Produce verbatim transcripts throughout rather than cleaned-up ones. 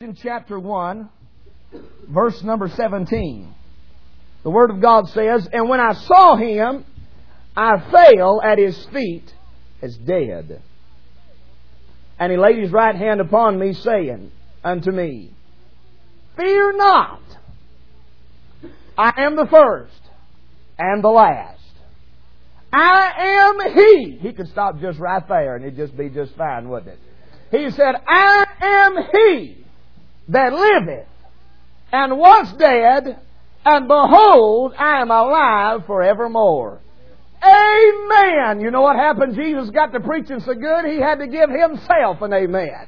In chapter one, verse number seventeen, the Word of God says, "And when I saw him, I fell at his feet as dead. And he laid his right hand upon me, saying unto me, Fear not, I am the first and the last. I am He." He could stop just right there and it'd just be just fine, wouldn't it? He said, "I am He that liveth, and was dead, and behold, I am alive forevermore." Amen! You know what happened? Jesus got to preaching so good, He had to give Himself an amen.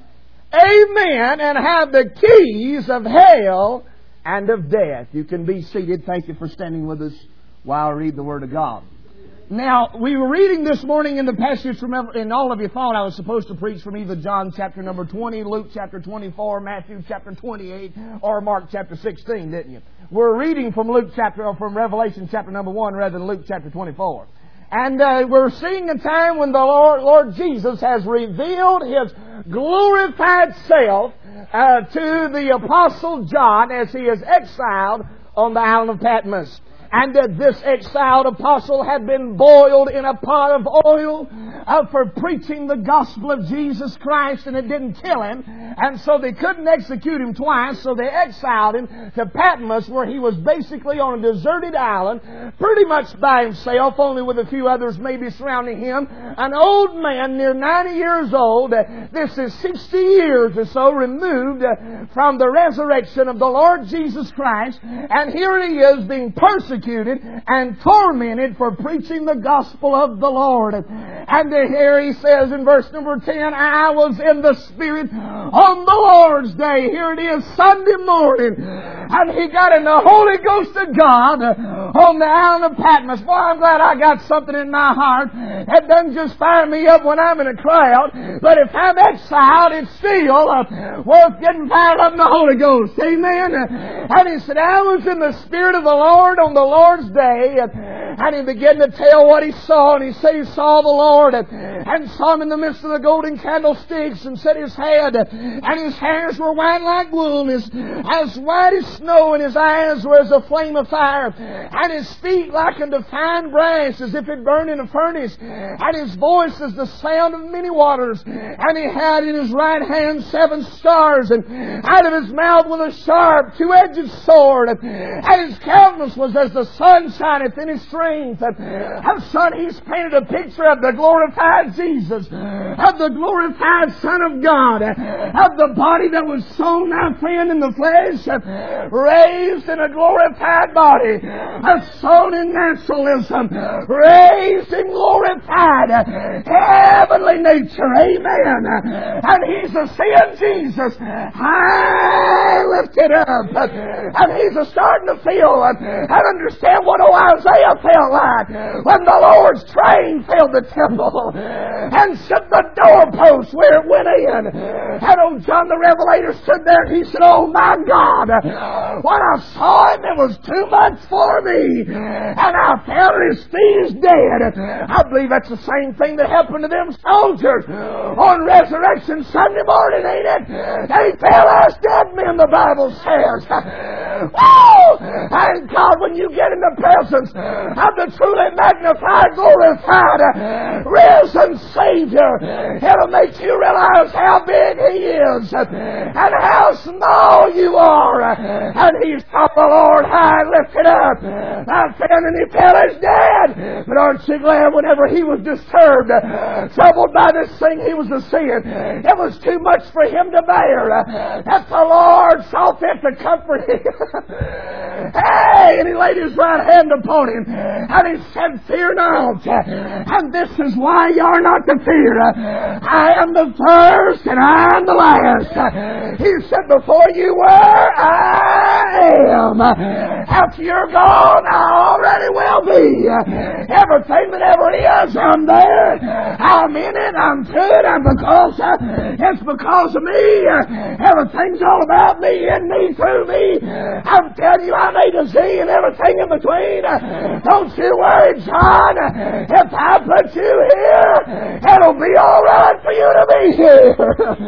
Amen! And have the keys of hell and of death. You can be seated. Thank you for standing with us while I read the Word of God. Now, we were reading this morning in the passage from, and all of you thought I was supposed to preach from either John chapter number twenty, Luke chapter twenty-four, Matthew chapter twenty-eight, or Mark chapter sixteen, didn't you? We're reading from Luke chapter, or from Revelation chapter number one rather than Luke chapter twenty-four. And uh, we're seeing a time when the Lord, Lord Jesus has revealed His glorified self uh, to the Apostle John as he is exiled on the island of Patmos. And uh, this exiled apostle had been boiled in a pot of oil uh, for preaching the gospel of Jesus Christ, and it didn't kill him. And so they couldn't execute him twice, so they exiled him to Patmos, where he was basically on a deserted island, pretty much by himself, only with a few others maybe surrounding him. An old man, near ninety years old. Uh, this is sixty years or so removed uh, from the resurrection of the Lord Jesus Christ. And here he is being persecuted and tormented for preaching the gospel of the Lord. And here he says in verse number ten, "I was in the Spirit on the Lord's day." Here it is, Sunday morning. And he got in the Holy Ghost of God on the island of Patmos. Boy, I'm glad I got something in my heart that doesn't just fire me up when I'm in a crowd, but if I'm exiled, it's still uh, worth getting fired up in the Holy Ghost. Amen? And he said, "I was in the Spirit of the Lord on the Lord's day," and he began to tell what he saw, and he said he saw the Lord and, and saw Him in the midst of the golden candlesticks, and set his head, and his hairs were white like wool, and his, as white as snow, and his eyes were as a flame of fire, and his feet like unto fine brass, as if it burned in a furnace, and his voice as the sound of many waters, and he had in his right hand seven stars, and out of his mouth was a sharp two-edged sword, and his countenance was as the sun shineth in his strength. And son, he's painted a picture of the glorified Jesus, of the glorified Son of God, of the body that was sown, my friend, in the flesh, raised in a glorified body, sown in naturalism, raised in glorified heavenly nature. Amen. And he's a seeing Jesus high lifted up, and he's a starting to feel and understand what old Isaiah felt like when the Lord's train filled the temple and set the doorpost where it went in. And old John the Revelator stood there and he said, "Oh my God, when I saw Him, it was too much for me, and I fell at His feet as dead." I believe that's the same thing that happened to them soldiers on Resurrection Sunday morning, ain't it? They fell as dead men, the Bible says. Woo! And God, when you get in the presence of the truly magnified, glorified, risen Savior, it'll make you realize how big He is and how small you are. And He's top the Lord high lifted up. My friend, and He fell as dead. But aren't you glad whenever He was disturbed, troubled by this thing He was a seeing, it was too much for Him to bear, that the Lord saw fit to comfort Him. Hey! And He laid His right hand upon him, and He said, "Fear not." And this is why you are not to fear. I am the first and I am the last. He said, "Before you were, I am. After you're gone, I already will be. Everything that ever is, I'm there. I'm in it. I'm to it. And because it's because of me. Everything's all about me, in me, through me. I'm telling you, I'm A to Z and everything in between. Don't you worry, John. If I put you here, it'll be all right for you to be here.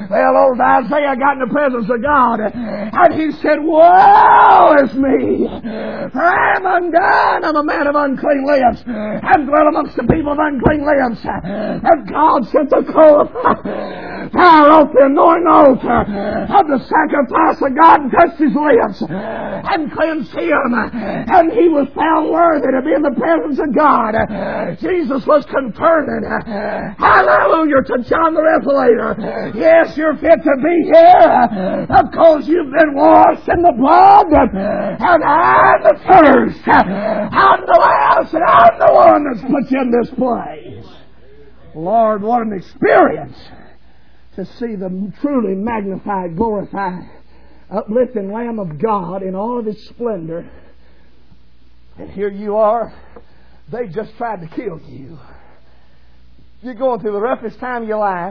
Well, old Isaiah got in the presence of God, and he said, woe is me, for I am undone. I'm a man of unclean lips, and dwell amongst the people of unclean lips. And God sent the coal of fire off the anointing altar of the sacrifice of God and touched his lips and cleansed him, and he was found worthy to be in the presence of God. Jesus was confirming, hallelujah, to John the Revelator, yes, you're fit to be here because you've been washed in the blood, and I'm the first, I'm the last, and I'm the one that's put you in this place. Lord, what an experience to see the truly magnified, glorified, uplifting Lamb of God in all of His splendor. And here you are. They just tried to kill you. You're going through the roughest time of your life.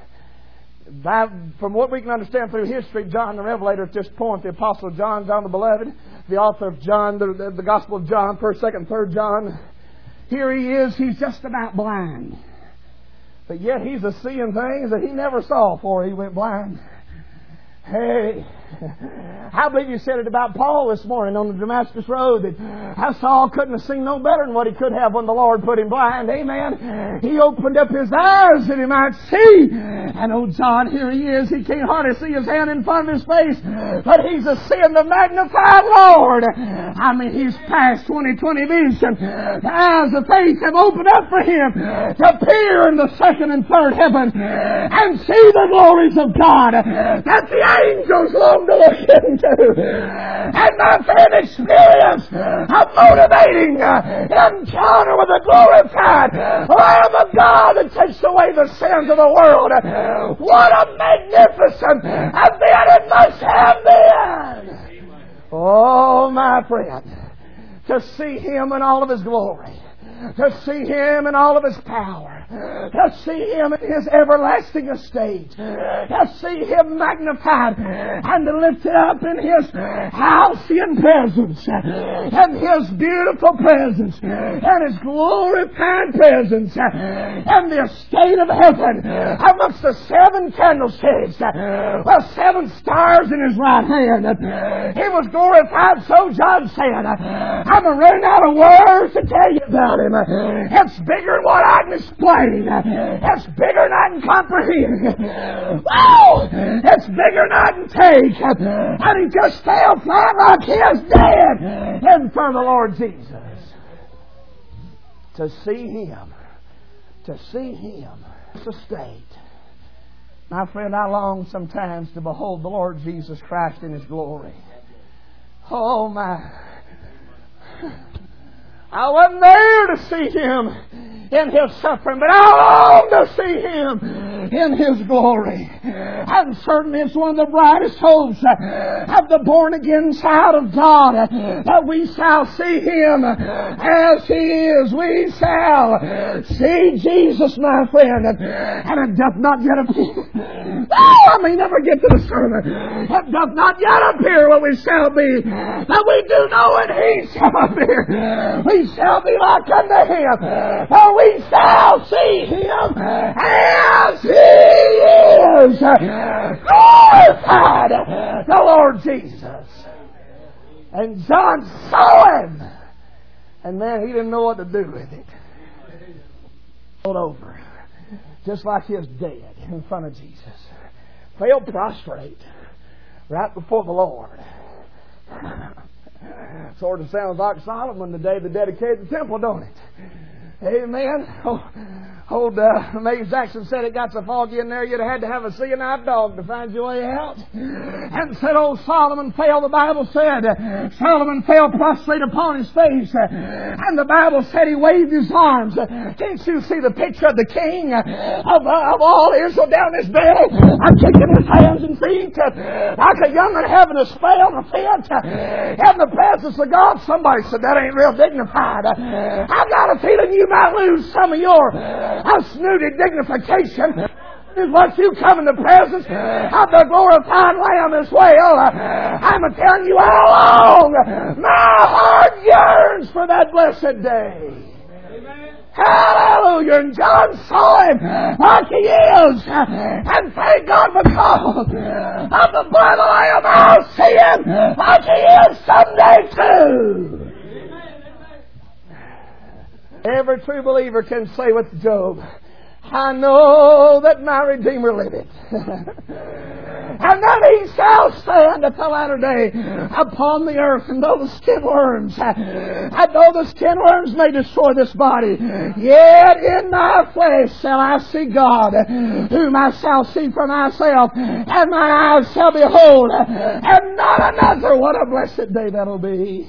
By, from what we can understand through history, John the Revelator at this point, the Apostle John, John the Beloved, the author of John, the, the, the Gospel of John, first, second, third John, here he is, he's just about blind. But yet he's a seeing things that he never saw before he went blind. Hey, I believe you said it about Paul this morning on the Damascus Road, that how Saul couldn't have seen no better than what he could have when the Lord put him blind. Amen. He opened up his eyes that he might see. And old John, here he is. He can't hardly see his hand in front of his face, but he's a seeing the magnified Lord. I mean, he's past twenty twenty vision. The eyes of faith have opened up for him to peer in the second and third heaven and see the glories of God that the angels long to look into. And my friend, experience a motivating encounter with the glorified Lamb of God that takes away the sins of the world. What a magnificent event it must have been. Oh, my friend, to see Him in all of His glory, to see Him in all of His power, to see Him in His everlasting estate, to see Him magnified and to lift it up in His halcyon presence, and His beautiful presence, and His glorified presence, and the estate of heaven amongst the seven candlesticks with seven stars in His right hand. He was glorified, so John said, I'm running out of words to tell you about Him. It's bigger than what I can explain. It's bigger than I can comprehend. Wow! It's bigger than I can take. And he just fell flat like he is dead in front of the Lord Jesus. To see Him, to see Him, it's a state. My friend, I long sometimes to behold the Lord Jesus Christ in His glory. Oh my! I wasn't there to see Him in His suffering, but I long to see Him in His glory. And certainly it's one of the brightest hopes of the born-again child of God that we shall see Him as He is. We shall see Jesus, my friend. And it doth not yet appear. Oh, I may never get to the sermon. It doth not yet appear what we shall be, but we do know it He shall appear. We shall be like unto Him, for we shall see Him as He is. Glorified the Lord Jesus. And John saw Him, and man, he didn't know what to do with it. Rolled over, just like he was dead in front of Jesus. Fell prostrate right before the Lord. Sort of sounds like Solomon the day they dedicated the temple, don't it? Amen. Oh, old uh, Mays Jackson said it got so foggy in there you'd have had to have a seeing-eyed dog to find your way out. And said old Solomon fell, the Bible said, Solomon fell prostrate upon his face. And the Bible said he waved his arms. Can't you see the picture of the king of, of all Israel down his belly, kicking his hands and feet like a young'un having a spell and a fit in the presence of God? Somebody said that ain't real dignified. I've got a feeling you might lose some of your uh, snooty dignification is what you come in the presence of the glorified Lamb as well. Uh, I'm telling you how long my heart yearns for that blessed day. Amen. Hallelujah. And John saw him like he is. And thank God because of the blood of the Lamb, I'll see him like he is someday too. Every true believer can say with Job, I know that my Redeemer liveth. And that He shall stand at the latter day upon the earth. And though the skin worms, and though the skin worms may destroy this body, yet in my flesh shall I see God, whom I shall see for myself, and my eyes shall behold, and not another. What a blessed day that'll be.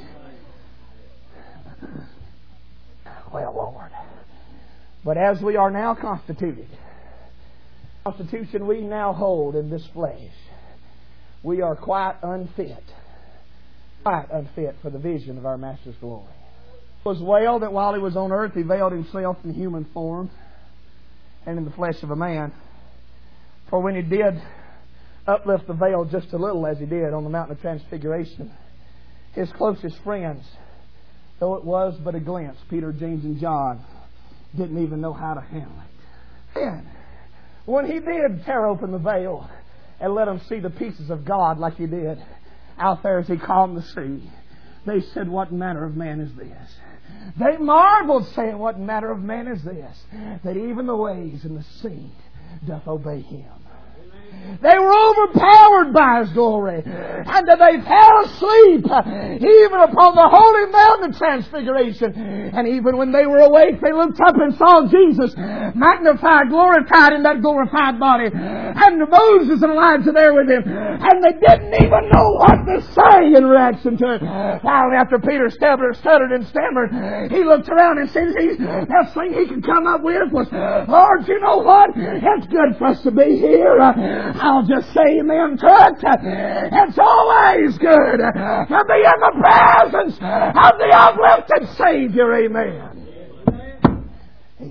Well, Lord. But as we are now constituted, the constitution we now hold in this flesh, we are quite unfit, quite unfit for the vision of our Master's glory. It was well that while He was on earth, He veiled Himself in human form and in the flesh of a man. For when He did uplift the veil just a little, as He did on the Mountain of Transfiguration, His closest friends, though it was but a glimpse, Peter, James, and John, didn't even know how to handle it. Then, when He did tear open the veil and let them see the pieces of God like He did out there as He calmed the sea, they said, what manner of man is this? They marveled, saying, what manner of man is this, that even the waves and the sea doth obey Him. They were overpowered by His glory, and they fell asleep even upon the holy mountain of Transfiguration. And even when they were awake, they looked up and saw Jesus magnified, glorified in that glorified body, and Moses and Elijah there with Him, and they didn't even know what to say in reaction to it. Finally, after Peter stuttered, stuttered and stammered, he looked around and said, the best thing he could come up with was, Lord, you know what? It's good for us to be here. I'll just say amen to it. It's always good to be in the presence of the uplifted Savior. Amen. Amen.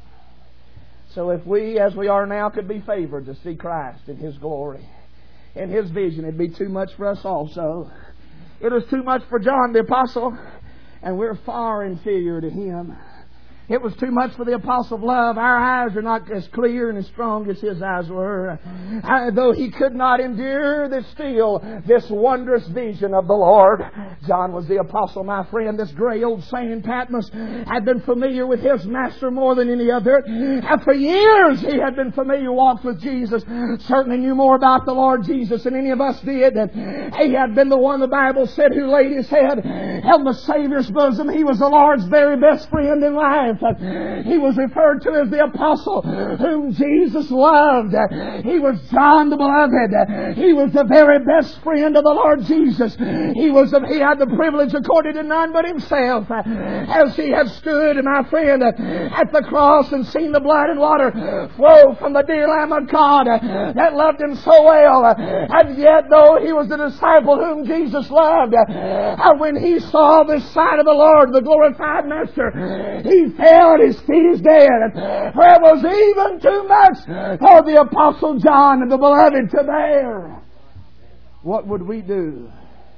So if we, as we are now, could be favored to see Christ in His glory, in His vision, it'd be too much for us also. It was too much for John the Apostle, and we're far inferior to him. It was too much for the apostle of love. Our eyes are not as clear and as strong as his eyes were. I, though he could not endure this still, this wondrous vision of the Lord. John was the apostle, my friend. This gray old saint Patmos had been familiar with his master more than any other. And for years he had been familiar, walked with Jesus. Certainly knew more about the Lord Jesus than any of us did. And he had been the one, the Bible said, who laid his head on the Savior's bosom. He was the Lord's very best friend in life. He was referred to as the apostle whom Jesus loved. He was John the Beloved. He was the very best friend of the Lord Jesus. He was. He had the privilege accorded to none but himself, as he had stood, my friend, at the cross and seen the blood and water flow from the dear Lamb of God that loved him so well. And yet, though he was the disciple whom Jesus loved, when he saw this sight of the Lord, the glorified Master, he fell at his feet as dead. For it was even too much for the Apostle John and the Beloved to bear. What would we do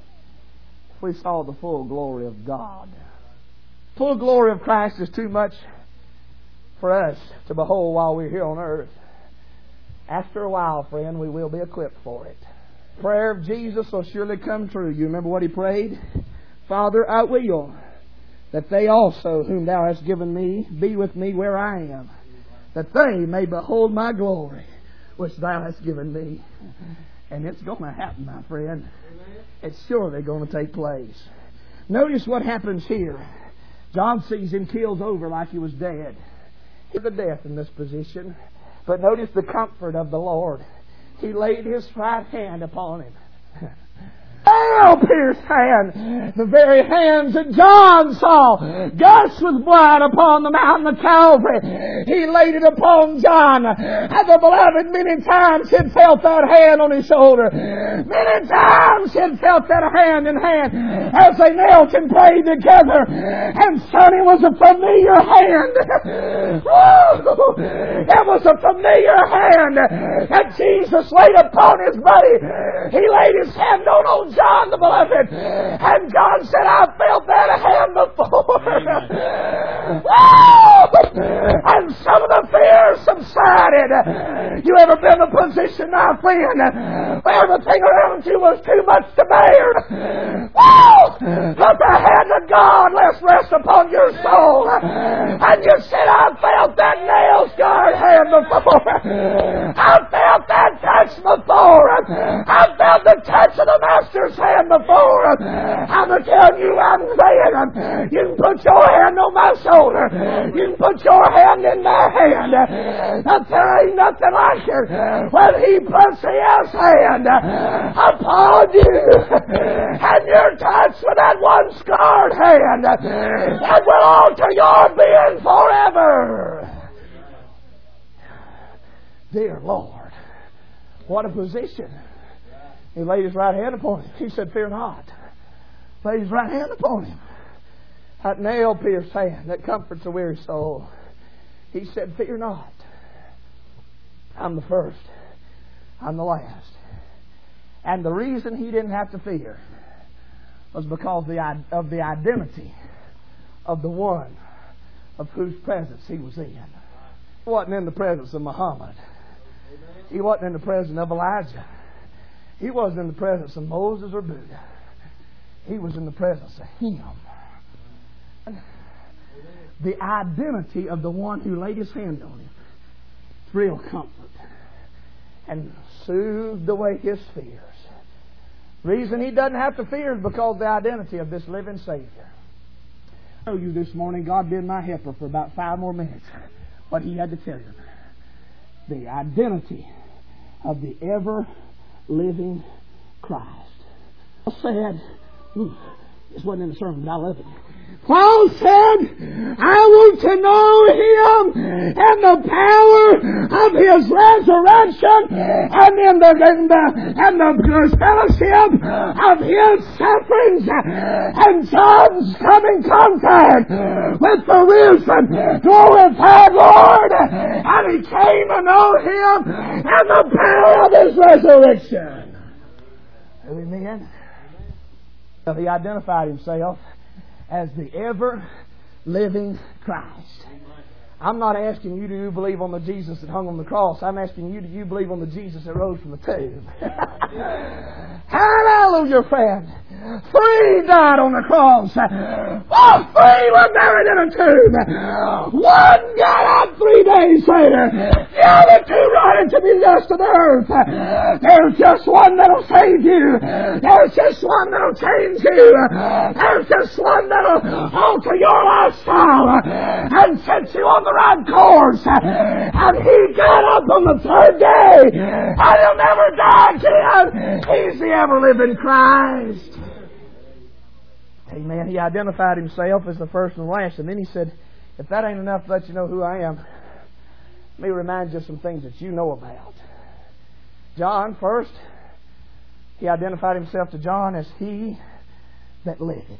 if we saw the full glory of God? Full glory of Christ is too much for us to behold while we're here on earth. After a while, friend, we will be equipped for it. Prayer of Jesus will surely come true. You remember what he prayed? Father, I will that they also, whom Thou hast given me, be with me where I am, that they may behold my glory, which Thou hast given me. And it's going to happen, my friend. It's surely going to take place. Notice what happens here. John sees him killed over like he was dead. He's the death in this position. But notice the comfort of the Lord. He laid His right hand upon him. Nail-pierced hand, the very hands that John saw gushed with blood upon the mountain of Calvary. He laid it upon John, and the Beloved many times had felt that hand on his shoulder. Many times had felt that hand in hand as they knelt and prayed together. And son, it was a familiar hand. It was a familiar hand that Jesus laid upon his body. He laid his hand on old John the Beloved, and John said, I felt that hand before. Oh, You ever been in a position, my friend, where everything around you was too much to bear? Woo! Let the hand of God let's rest upon your soul. And you said, I felt that nail-scarred hand before. I felt that touch before. I felt the touch of the Master's hand before. I'm telling you, I'm saying, you can put your hand on my shoulder. You can put your hand in my hand. But there ain't nothing like it when He puts His hand upon you. And you're touched with that one scarred hand. That will alter your being forever. Dear Lord, what a position. He laid His right hand upon him. He said, fear not. Laid His right hand upon him. That nail-pierced hand that comforts a weary soul. He said, fear not. I'm the first. I'm the last. And the reason he didn't have to fear was because of the identity of the one of whose presence he was in. He wasn't in the presence of Muhammad. He wasn't in the presence of Elijah. He wasn't in the presence of Moses or Buddha. He was in the presence of Him. The identity of the one who laid His hand on him. Real comfort. And soothed away his fears. Reason he doesn't have to fear is because of the identity of this living Savior. I tell you this morning, God been my helper for about five more minutes. What He had to tell you. The identity of the ever-living Christ. I said, this wasn't in the sermon, but I love it. Paul said, I want to know Him and the power of His resurrection and in the, in the, and the fellowship of His sufferings. And John's come in contact with the risen, glorified Lord. And he came to know Him and the power of His resurrection. Amen. So he identified Himself as the ever-living Christ. I'm not asking you, do you believe on the Jesus that hung on the cross? I'm asking you, do you believe on the Jesus that rose from the tomb? Hallelujah, friend. Three died on the cross. Oh, three were buried in a tomb. One got up three days later. The other two rose to the dust of the earth. There's just one that'll save you. There's just one that'll change you. There's just one that'll alter your lifestyle and set you on the right course. And He got up on the third day, and He'll never die again. He's the ever-living Christ. Amen. He identified Himself as the first and the last. And then He said, if that ain't enough to let you know who I am, let me remind you of some things that you know about. John, first, He identified Himself to John as He that liveth.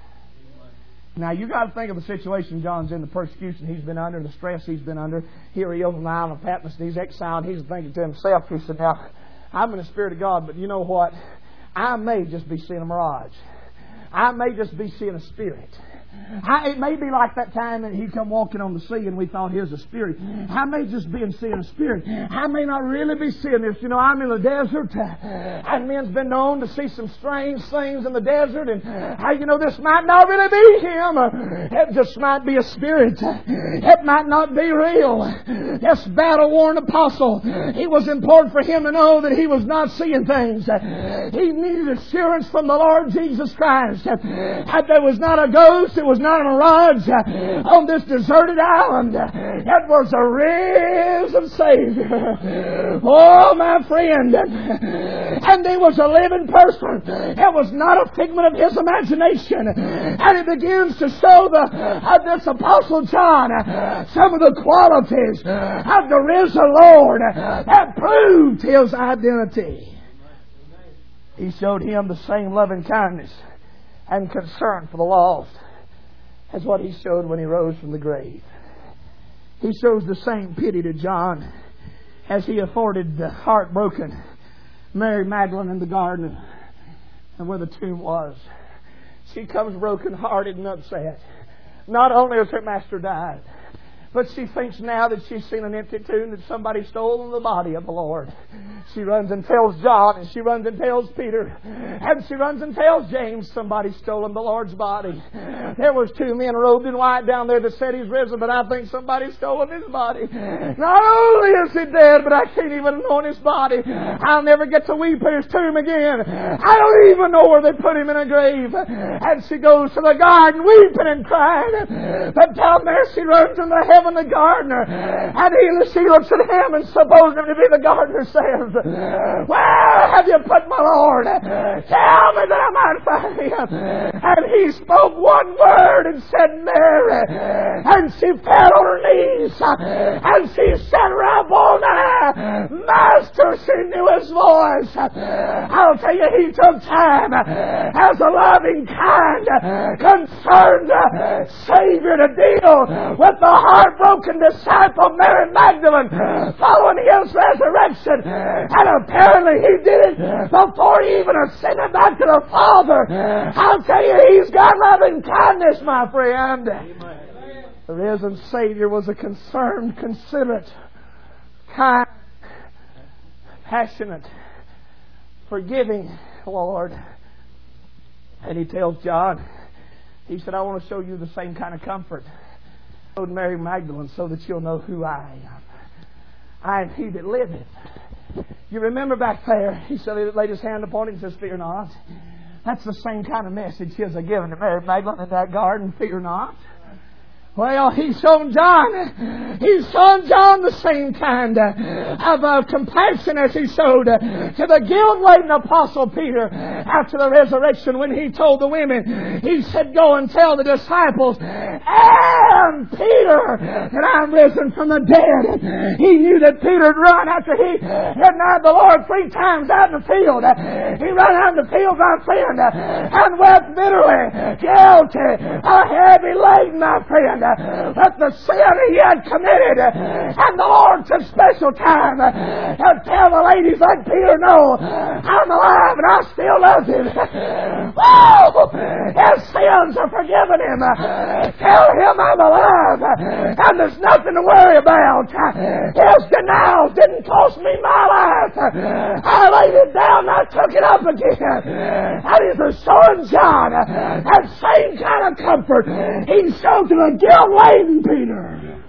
Now, you got to think of the situation John's in, the persecution he's been under, the stress he's been under. Here he is on the island of Patmos, and he's exiled. He's thinking to himself, he said, now, I'm in the Spirit of God, but you know what? I may just be seeing a mirage. I may just be seeing a spirit. I, it may be like that time that He come walking on the sea and we thought He was a spirit. I may just be seeing a spirit. I may not really be seeing this. You know, I'm in the desert and men's been known to see some strange things in the desert, and how, you know, this might not really be Him. It just might be a spirit. It might not be real. This battle-worn apostle, it was important for him to know that he was not seeing things. He needed assurance from the Lord Jesus Christ that there was not a ghost. It was not a mirage on this deserted island. It was a risen Savior. Oh, my friend. And He was a living person. It was not a figment of his imagination. And it begins to show the, uh, this Apostle John uh, some of the qualities of the risen Lord uh, that proved His identity. He showed him the same loving kindness and concern for the lost as what He showed when He rose from the grave. He shows the same pity to John as He afforded the heartbroken Mary Magdalene in the garden and where the tomb was. She comes broken-hearted and upset. Not only has her Master died, But she thinks now that she's seen an empty tomb, that somebody stole the body of the Lord. She runs and tells John, and she runs and tells Peter, and she runs and tells James somebody stolen the Lord's body. There was two men robed in white down there that said He's risen, but I think somebody stolen His body. Not only is He dead, but I can't even anoint His body. I'll never get to weep at His tomb again. I don't even know where they put Him in a grave. And she goes to the garden weeping and crying. But down there she runs into heaven, the gardener, and he, she looks at him and supposes him to be the gardener, says, "Where have you put my Lord? Tell me that I might find Him." And he spoke one word and said, "Mary." And she fell on her knees and she said, "Rabboni, Master." She knew His voice. I'll tell you, He took time as a loving, kind, concerned Savior to deal with the heartbroken disciple Mary Magdalene following His resurrection. And apparently He did it before He even ascended back to the Father. I'll tell you, He's got loving kindness, my friend. Amen. The risen Savior was a concerned, considerate, kind, passionate, forgiving Lord. And He tells John, He said, "I want to show you the same kind of comfort I showed Mary Magdalene, so that you'll know who I am. I am He that liveth." You remember back there, He said, He laid His hand upon him and says, "Fear not." That's the same kind of message He has given to Mary Magdalene in that garden. Fear not. Well, He's shown John, He's shown John the same kind of uh, compassion as He showed uh, to the guilt-laden Apostle Peter after the resurrection, when He told the women, He said, "Go and tell the disciples and Peter that I'm risen from the dead." He knew that Peter had run after he had denied the Lord three times out in the field. He ran out in the field, my friend, and wept bitterly, guilty, a heavy laden, my friend, with the sin he had committed. And the Lord took special time to tell the ladies like Peter, "No, I'm alive and I still love Him." Woo! His sins are forgiven him. Tell him I'm alive and there's nothing to worry about. His denials didn't cost me my life. I laid it down and I took it up again. And He's showing John that same kind of comfort He showed to the guilt-laden Peter.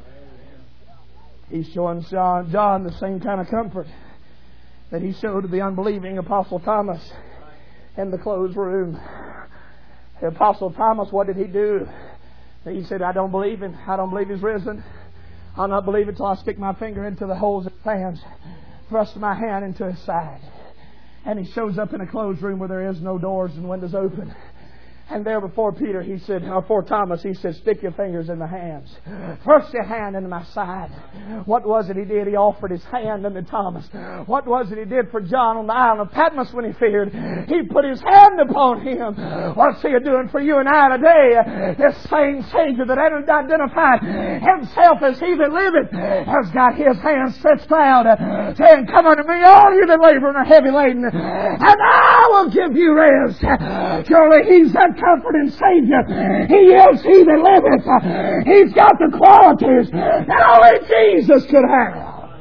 He's showing John, John the same kind of comfort that He showed to the unbelieving Apostle Thomas in the closed room. The Apostle Thomas, what did he do? He said, "I don't believe Him. I don't believe He's risen. I'll not believe it till I stick my finger into the holes of His hands, thrust my hand into His side." And he shows up in a closed room where there is no doors and windows open. And there before Peter, he said, or before Thomas, he said, "Stick your fingers in the hands. Thrust your hand into my side." What was it he did? He offered his hand unto Thomas. What was it he did for John on the island of Patmos when he feared? He put his hand upon him. What's He doing for you and I today? This same Savior that identified Himself as He that liveth has got His hand stretched out, saying, "Come unto me, all you that labor and are heavy laden, and I will give you rest." Surely He's that comforting Savior. He is He that liveth. He's got the qualities that only Jesus could have.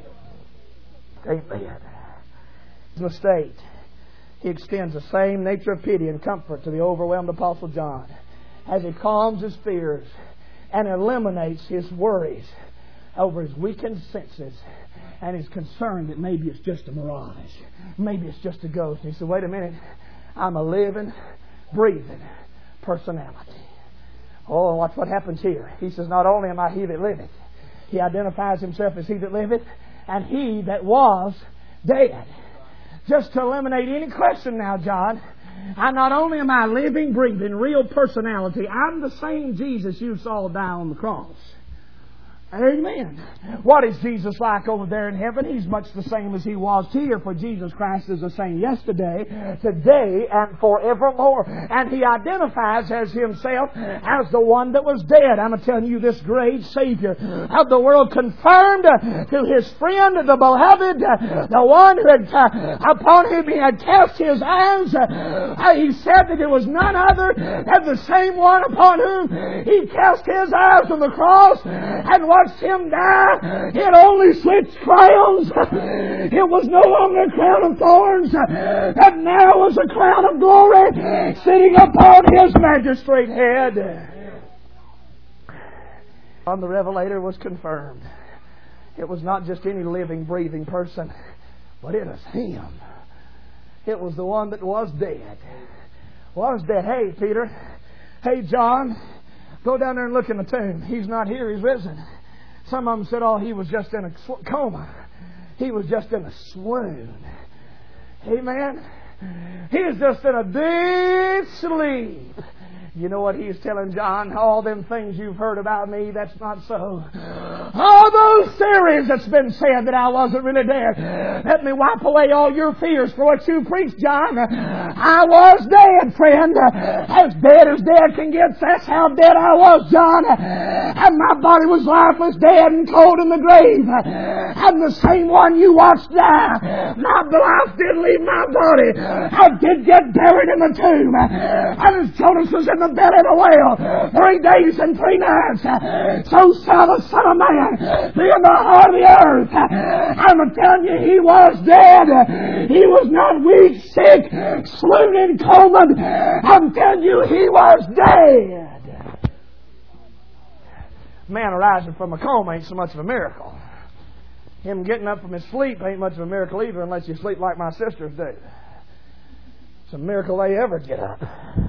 Amen. His state. He extends the same nature of pity and comfort to the overwhelmed Apostle John as he calms his fears and eliminates his worries over his weakened senses and his concern that maybe it's just a mirage. Maybe it's just a ghost. And he said, "Wait a minute. I'm a living, breathing personality." Oh, watch what happens here. He says, "Not only am I He that liveth," He identifies Himself as He that liveth, and He that was dead. Just to eliminate any question now, John, I not only am I living, breathing, real personality, I'm the same Jesus you saw die on the cross. Amen. What is Jesus like over there in heaven? He's much the same as He was here, for Jesus Christ is the same yesterday, today, and forevermore. And He identifies as Himself as the one that was dead. I'm telling you, this great Savior of the world confirmed to His friend, the beloved, the one who had, uh, upon whom He had cast His eyes. Uh, he said that it was none other than the same one upon whom He cast His eyes on the cross and watched Him die. It only switched crowns. It was no longer a crown of thorns, but now was a crown of glory sitting upon His magistrate head. On the Revelator was confirmed. It was not just any living, breathing person, but it was Him. It was the one that was dead. Was dead. Hey, Peter. Hey, John. Go down there and look in the tomb. He's not here. He's risen. Some of them said, oh, he was just in a coma. He was just in a swoon. Amen. He was just in a deep sleep. You know what He's telling John? All them things you've heard about me, that's not so. All those theories that's been said that I wasn't really dead. Let me wipe away all your fears for what you preached, John. I was dead, friend. As dead as dead can get. That's how dead I was, John. And my body was lifeless, dead and cold in the grave. And the same one you watched die. My life did leave my body. I did get buried in the tomb. And as Jonas was in the belly of the whale, three days and three nights. So shall the Son of Man be in the heart of the earth. I'm telling you, He was dead. He was not weak, sick, swooned in coma. I'm telling you, He was dead. Man arising from a coma ain't so much of a miracle. Him getting up from his sleep ain't much of a miracle either, unless you sleep like my sisters do. It's a miracle they ever get up.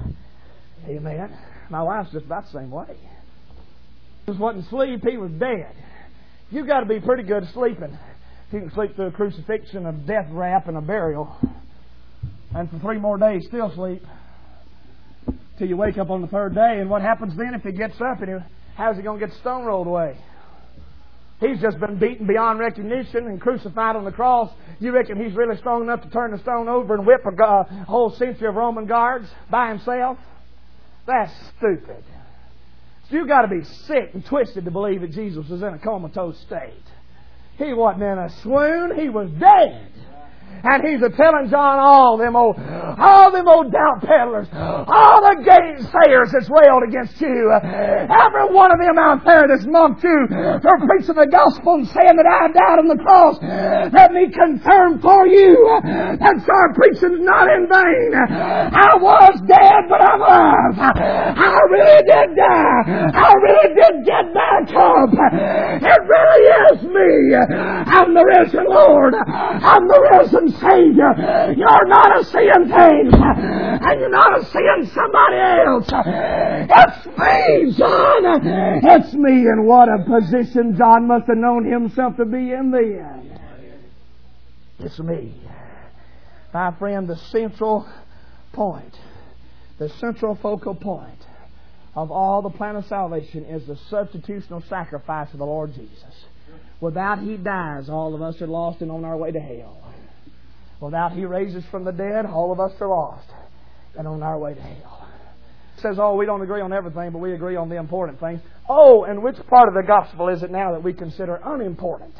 Amen. My wife's just about the same way. He wasn't asleep, he was dead. You've got to be pretty good at sleeping. If you can sleep through a crucifixion, a death wrap, and a burial, and for three more days still sleep, till you wake up on the third day. And what happens then if he gets up and he, how's he going to get the stone rolled away? He's just been beaten beyond recognition and crucified on the cross. You reckon he's really strong enough to turn the stone over and whip a uh, whole century of Roman guards by himself? That's stupid. So you've got to be sick and twisted to believe that Jesus was in a comatose state. He wasn't in a swoon. He was dead. And He's a telling John all them old, all them old doubt peddlers, all the gainsayers that's railed against you, every one of them out there that's mocked you for preaching the gospel and saying that I died on the cross. Let me confirm for you that our preaching's not in vain. I was dead, but I'm alive. I really did die. I really did get back up. It really is me. I'm the risen Lord. I'm the risen Savior. You're not a seeing things, and you're not a seeing somebody else. It's me, John. It's me. And what a position John must have known himself to be in then. It's me. My friend, the central point, the central focal point of all the plan of salvation is the substitutional sacrifice of the Lord Jesus. Without He dies, all of us are lost and on our way to hell. Without He raises from the dead, all of us are lost and on our way to hell. It says, oh, we don't agree on everything, but we agree on the important things. Oh, and which part of the gospel is it now that we consider unimportant?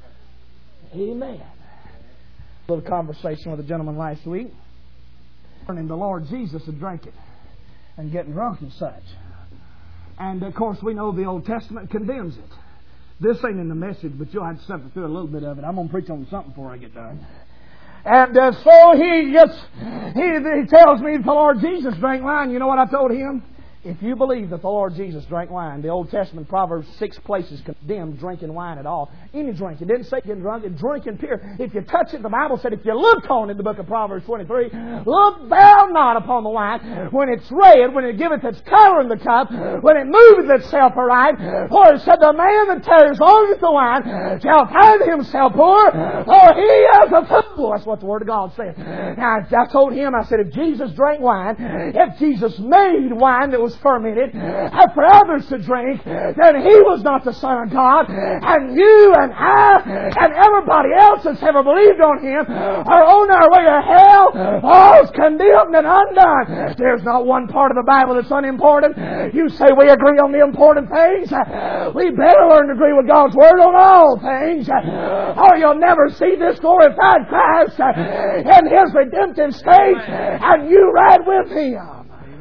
Amen. A little conversation with a gentleman last week. Turning the Lord Jesus and drinking and getting drunk and such. And, of course, we know the Old Testament condemns it. This ain't in the message, but you'll have to suffer through a little bit of it. I'm going to preach on something before I get done. And uh, so he gets, he, he tells me the Lord Jesus drank wine. You know what I told him? If you believe that the Lord Jesus drank wine, the Old Testament Proverbs six places condemn drinking wine at all. Any drink. It didn't say getting drunk. It drinking pure. If you touch it, the Bible said, if you look on in the book of Proverbs twenty-three, look thou not upon the wine when it's red, when it giveth its color in the cup, when it moveth itself aright. For it said, the man that tarries long at the wine shall find himself poor, for he is a fool. That's what the Word of God says. Now, I told him, I said, if Jesus drank wine, if Jesus made wine that was was fermented for others to drink, then He was not the Son of God. And you and I and everybody else that's ever believed on Him are on our way to hell, all's condemned and undone. There's not one part of the Bible that's unimportant. You say we agree on the important things. We better learn to agree with God's Word on all things, or you'll never see this glorified Christ in His redemptive state, and you ride with Him.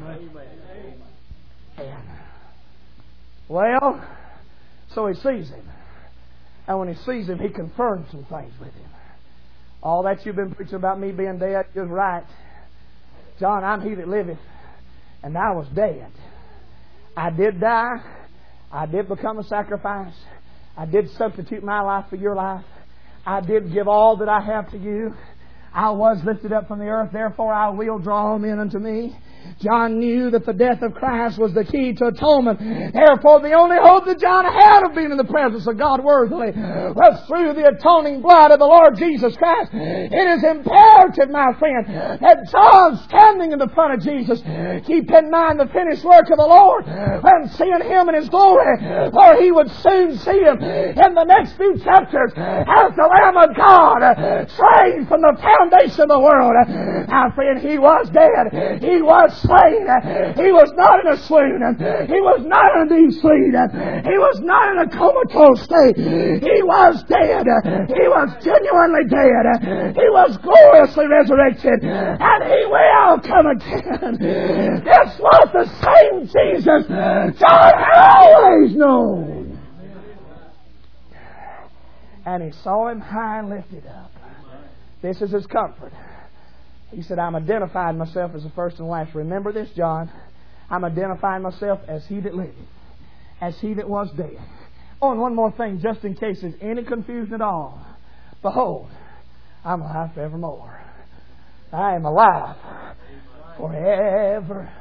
Well, so he sees Him. And when he sees Him, he confirms some things with Him. All that you've been preaching about me being dead is right. John, I'm He that liveth, and I was dead. I did die. I did become a sacrifice. I did substitute my life for your life. I did give all that I have to you. I was lifted up from the earth, therefore I will draw men unto me. John knew that the death of Christ was the key to atonement. Therefore, the only hope that John had of being in the presence of God worthily was through the atoning blood of the Lord Jesus Christ. It is imperative, my friend, that John, standing in the front of Jesus, keep in mind the finished work of the Lord and seeing Him in His glory, for he would soon see Him in the next few chapters as the Lamb of God, slain from the foundation of the world. My friend, He was dead. He was slain. He was not in a swoon. He was not in a deep sleep. He was not in a comatose state. He was dead. He was genuinely dead. He was gloriously resurrected. And He will come again. This was the same Jesus God had always known. And He saw Him high and lifted up. This is His comfort. He said, I'm identifying myself as the first and last. Remember this, John. I'm identifying myself as He that liveth, as He that was dead. Oh, and one more thing, just in case there's any confusion at all. Behold, I'm alive forevermore. I am alive forevermore.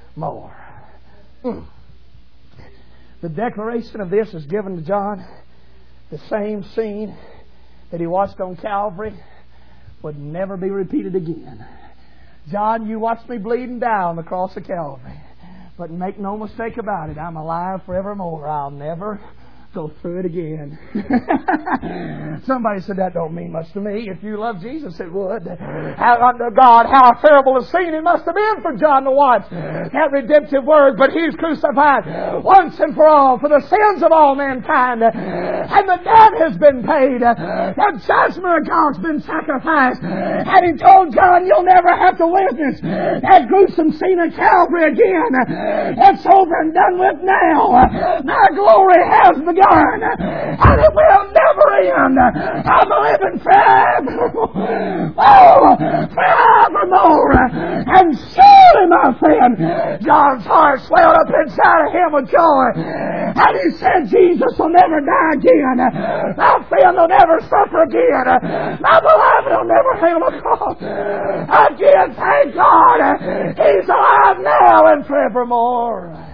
Mm. The declaration of this is given to John. The same scene that he watched on Calvary would never be repeated again. John, you watched me bleed and die on the cross of Calvary. But make no mistake about it, I'm alive forevermore. I'll never go through it again. Somebody said that don't mean much to me. If you love Jesus, it would. How, under God, how terrible a scene it must have been for John to watch that redemptive word. But He's crucified once and for all for the sins of all mankind, and the debt has been paid. The judgment of God's been sacrificed. And He told John, you'll never have to witness that gruesome scene of Calvary again. It's over and done with now. My glory has begun. And it will never end. I'm living forever. Oh, forevermore. And surely, my friend, John's heart swelled up inside of him with joy. And he said, Jesus will never die again. My friend will never suffer again. My beloved will never hang on the cross again. Thank God. He's alive now and forevermore.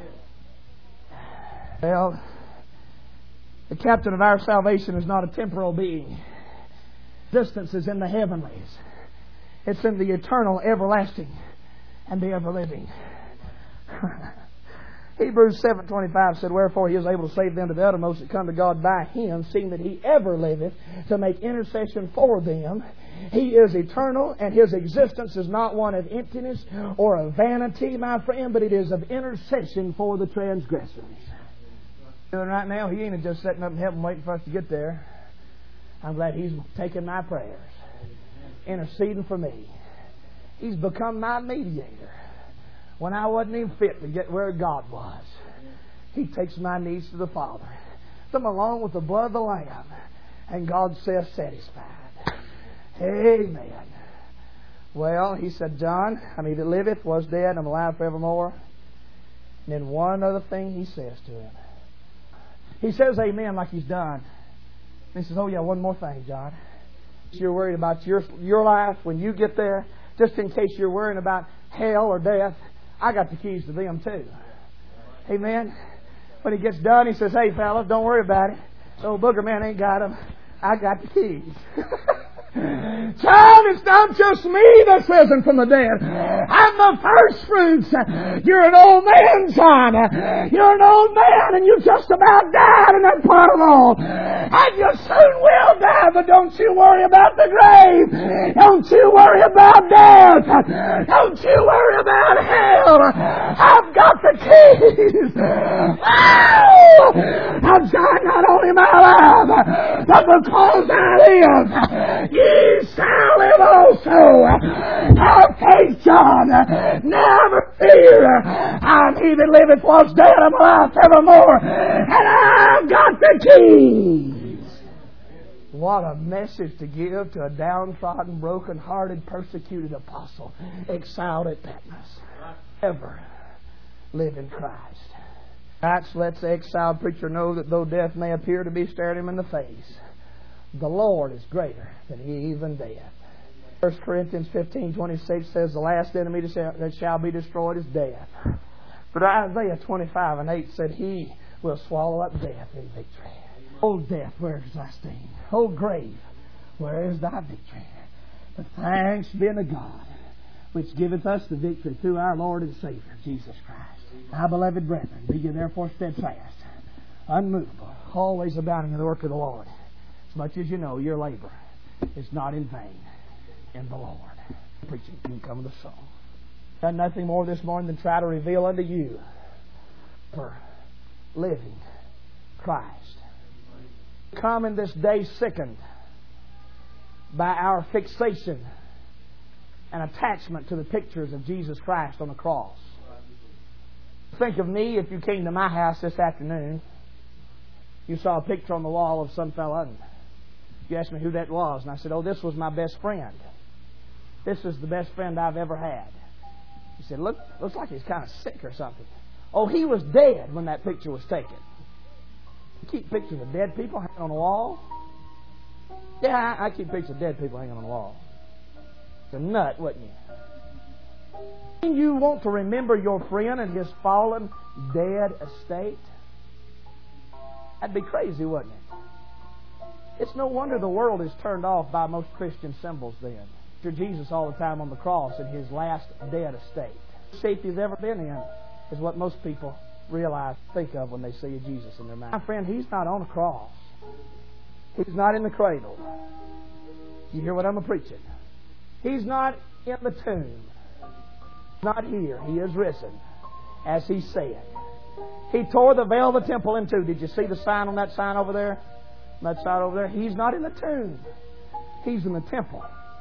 Well, the captain of our salvation is not a temporal being. Existence is in the heavenlies. It's in the eternal, everlasting, and the ever-living. Hebrews seven twenty-five said, wherefore He is able to save them to the uttermost that come to God by Him, seeing that He ever liveth to make intercession for them. He is eternal, and His existence is not one of emptiness or of vanity, my friend, but it is of intercession for the transgressors. Right now, He ain't just sitting up in heaven waiting for us to get there. I'm glad He's taking my prayers, interceding for me. He's become my mediator. When I wasn't even fit to get where God was, He takes my needs to the Father, them along with the blood of the Lamb, and God says satisfied. Amen. Well, He said, John, I'm He that liveth, was dead, I'm alive forevermore. And then one other thing He says to him. He says amen like He's done. And He says, oh yeah, one more thing, John. You're worried about your, your life when you get there. Just in case you're worrying about hell or death, I got the keys to them too. Amen. When He gets done, He says, hey fellas, don't worry about it. The old booger man ain't got them. I got the keys. Child, it's not just me that's risen from the dead. I'm the first fruits. You're an old man, son. You're an old man and you just about died in that part of all. And you soon will die, but don't you worry about the grave. Don't you worry about death. Don't you worry about hell. I've got the keys. Oh! I'm trying not only my life, but because I live, ye shall live also. Have faith, John. Never fear. I'm he that liveth was dead, I'm alive evermore. And I've got the keys. What a message to give to a downtrodden, broken-hearted, persecuted apostle, exiled at Patmos. Ever live in Christ. That's let the exiled preacher know that though death may appear to be staring him in the face, the Lord is greater than even death. First Corinthians fifteen twenty-six says the last enemy that shall be destroyed is death. But Isaiah twenty-five and eight said He will swallow up death in victory. O death, where is thy sting? O grave, where is thy victory? But thanks be unto God, which giveth us the victory through our Lord and Savior, Jesus Christ. Now, beloved brethren, be ye therefore steadfast, unmovable, always abounding in the work of the Lord, as much as you know your labor is not in vain in the Lord. Preaching can come with a song. Done nothing more this morning than try to reveal unto you for living Christ. Come in this day sickened by our fixation and attachment to the pictures of Jesus Christ on the cross. Think of me if you came to my house this afternoon. You saw a picture on the wall of some fella, and you asked me who that was, and I said, oh, this was my best friend. This is the best friend I've ever had. You said, look, looks like he's kind of sick or something. Oh, he was dead when that picture was taken. You keep pictures of dead people hanging on the wall? Yeah, I, I keep pictures of dead people hanging on the wall. It's a nut, wouldn't you? You want to remember your friend and his fallen, dead estate? That'd be crazy, wouldn't it? It's no wonder the world is turned off by most Christian symbols then. After Jesus all the time on the cross in his last dead estate. The shape he's ever been in is what most people realize, think of when they see Jesus in their mind. My friend, he's not on a cross. He's not in the cradle. You hear what I'm preaching? He's not in the tomb. Not here. He is risen, as He said. He tore the veil of the temple in two. Did you see the sign on that sign over there? On that side over there? He's not in the tomb. He's in the temple.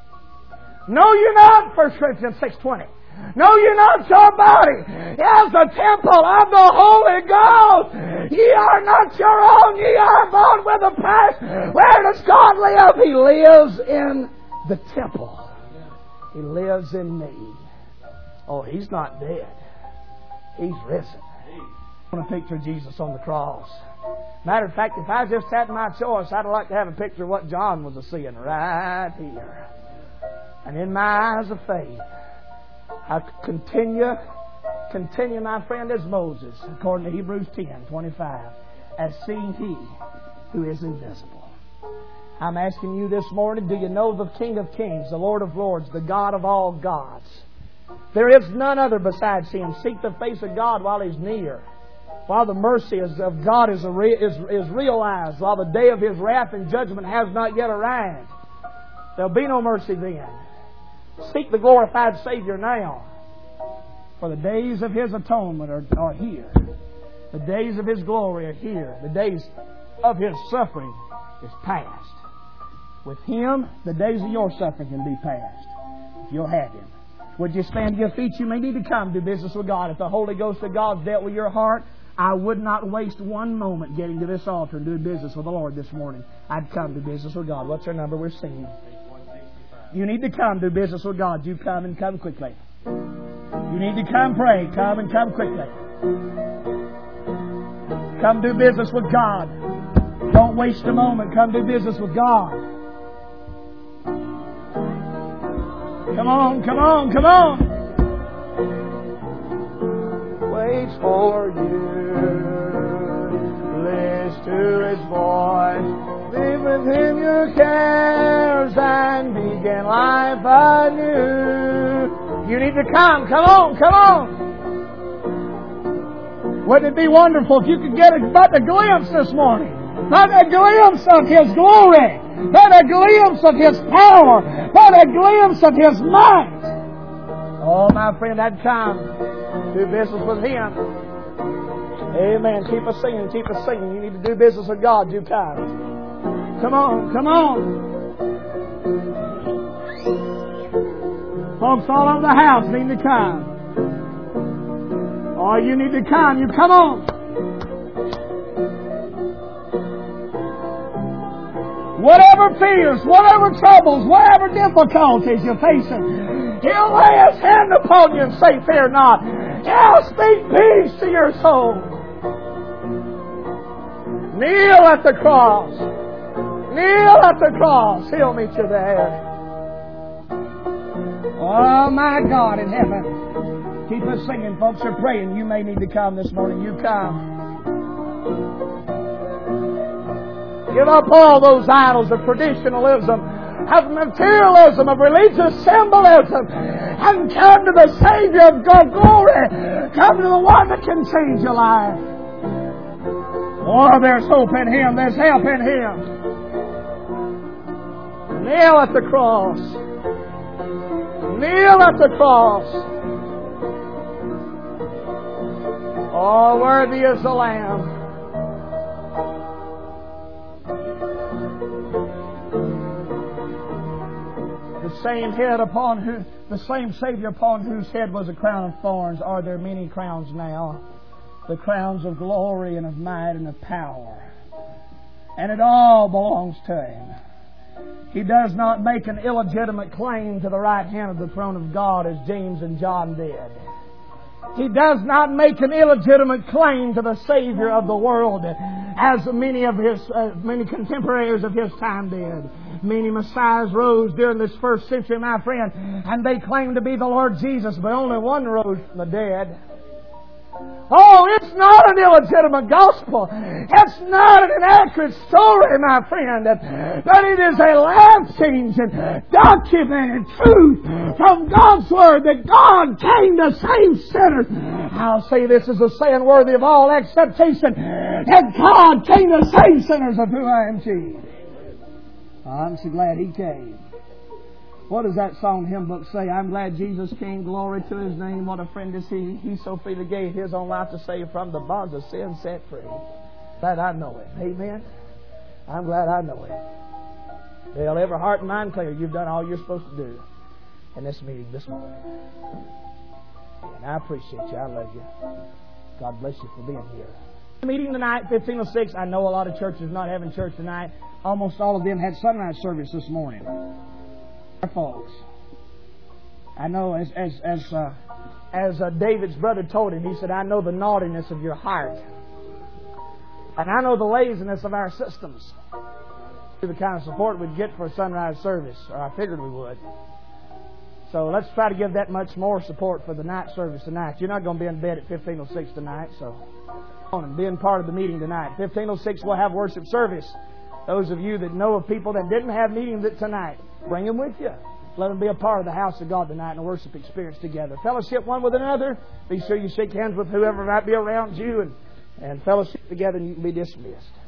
No, you're not, First Corinthians six twenty. No, you're not your body. As the temple of the Holy Ghost. Ye are not your own. Ye are bought with a price. Where does God live? He lives in the temple. He lives in me. Oh, He's not dead. He's risen. I want to picture Jesus on the cross. Matter of fact, if I just had my choice, I'd like to have a picture of what John was seeing right here. And in my eyes of faith, I continue, continue, my friend, as Moses, according to Hebrews ten twenty-five, as seeing He who is invisible. I'm asking you this morning, do you know the King of Kings, the Lord of Lords, the God of all gods? There is none other besides Him. Seek the face of God while He's near. While the mercy of God is, is, is realized. While the day of His wrath and judgment has not yet arrived. There'll be no mercy then. Seek the glorified Savior now. For the days of His atonement are, are here. The days of His glory are here. The days of His suffering is past. With Him, the days of your suffering can be past. If you'll have Him. Would you stand to your feet? You may need to come do business with God. If the Holy Ghost of God's dealt with your heart, I would not waste one moment getting to this altar and doing business with the Lord this morning. I'd come do business with God. What's our number? We're singing. You need to come do business with God. You come and come quickly. You need to come pray. Come and come quickly. Come do business with God. Don't waste a moment. Come do business with God. Come on, come on, come on. Waits for you. Listen to His voice. Leave with Him your cares and began life anew. You need to come. Come on, come on. Wouldn't it be wonderful if you could get a, but a glimpse this morning? But a glimpse of His glory. But a glimpse of His power. But a glimpse of His might. Oh, my friend, that time. Do business with Him. Amen. Keep us singing. Keep us singing. You need to do business with God. Do time. Come on. Come on. Folks all over the house need to come. Oh, you need to come. You come on. Whatever fears, whatever troubles, whatever difficulties you're facing, He'll lay His hand upon you and say, fear not. He'll speak peace to your soul. Kneel at the cross. Kneel at the cross. He'll meet you there. Oh, my God in heaven. Keep us singing, folks are praying. You may need to come this morning. You come. Give up all those idols of traditionalism, of materialism, of religious symbolism, and come to the Savior of God glory. Come to the one that can change your life. Oh, there's hope in Him. There's help in Him. Kneel at the cross. Kneel at the cross. Oh, worthy is the Lamb. The same head upon who, the same Savior upon whose head was a crown of thorns, are there many crowns now? The crowns of glory and of might and of power. And it all belongs to Him. He does not make an illegitimate claim to the right hand of the throne of God as James and John did. He does not make an illegitimate claim to the Savior of the world as many of his uh, many contemporaries of his time did. Many messiahs rose during this first century, my friend, and they claimed to be the Lord Jesus, but only one rose from the dead. Oh, it's not an illegitimate gospel. It's not an inaccurate story, my friend. But it is a life-changing, documented truth from God's Word that God came to save sinners. I'll say this is a saying worthy of all acceptation, that God came to save sinners, of whom I am chief. I'm so glad He came. What does that song hymn book say? I'm glad Jesus came, glory to His name. What a friend is He. He so freely gave His own life to save from the bonds of sin set free. Glad I know Him. Amen. I'm glad I know Him. Well, every heart and mind clear. You've done all you're supposed to do in this meeting this morning. And I appreciate you. I love you. God bless you for being here. Meeting tonight, fifteen oh six. I know a lot of churches not having church tonight. Almost all of them had sunrise service this morning. Folks, I know as as as uh, as uh, David's brother told him, he said, I know the naughtiness of your heart, and I know the laziness of our systems. The kind of support we'd get for a sunrise service, or I figured we would. So let's try to give that much more support for the night service tonight. You're not going to be in bed at fifteen oh six tonight, so come on and being part of the meeting tonight. fifteen oh six we'll have worship service. Those of you that know of people that didn't have meetings tonight, bring them with you. Let them be a part of the house of God tonight and a worship experience together. Fellowship one with another. Be sure you shake hands with whoever might be around you and, and fellowship together, and you can be dismissed.